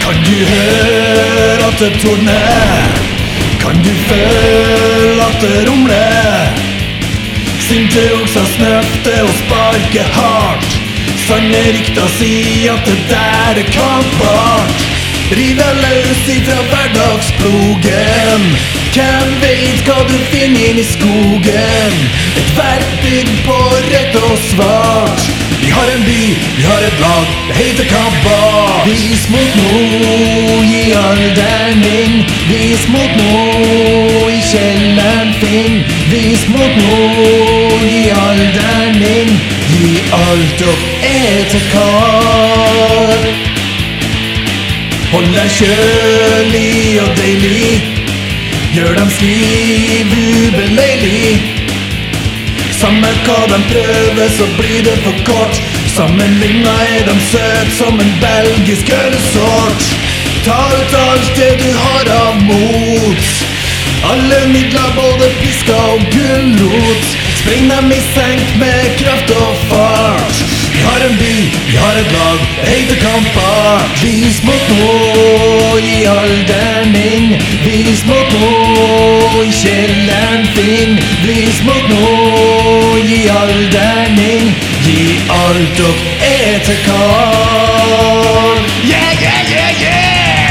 Kan du høre at det tordner? Kan du føle at det rumler? Sinte okser snøfter og sparker hardt. Sanne rykter sier at det der er kampbart. Riv deg løs ifra hverdagsplogen. Hvem vet hva du finner inn i skogen? Et verktøy på rødt og svart. Vi har en by, vi har et lag, det heter Kabbar. Vis mot nord, gi alderen min. Vis mot nord, i kjelleren finn. Vis mot nord, gi alderen min. Gi alt og til kar. Hold deg kjølig og deilig. Gjør dem skriv ubeleilig. Samme hva de prøver, så blir det for kort. Sammenlignet er de søt som en belgisk ølsort. Ta ut alt det du har av mot. Alle midler, både piska og gulrot. Spring dem i senk med kraft og fart. Vi har en by, vi har et lag, det heter Kabbar. Vis mot nord, gi alderen min. Vis mot nord, i kjelleren finn. Vis mot nord, gi alderen min. Gi alt og til kar. Yeah, yeah, yeah, yeah!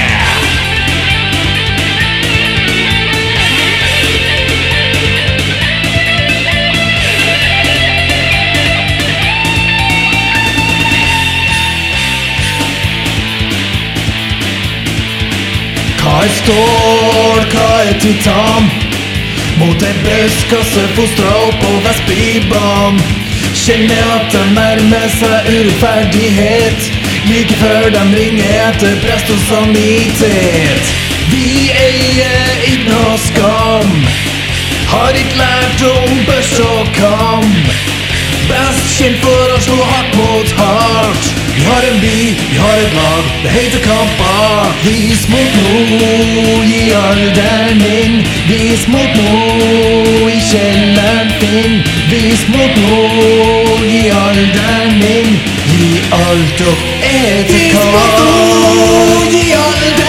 Hva er stål, hva er titan? Mot en brøstkasse fostret opp på Vestbybanen. Kjenner at de nærmer seg urettferdighet. Like før de ringer etter prest og sanitet. Vi eier ikke noe skam. Har ikke lært om børs og kam. Best kjent for å slå hardt mot hardt. Vi har en by, vi har et lag, det heter Kabbar. Vis mot nord, gi alderen min. Vis mot nord, i kjelleren finn. Vis mot nord, gi alderen min. Gi alt og til kar. Vis mot nord, gi alderen min.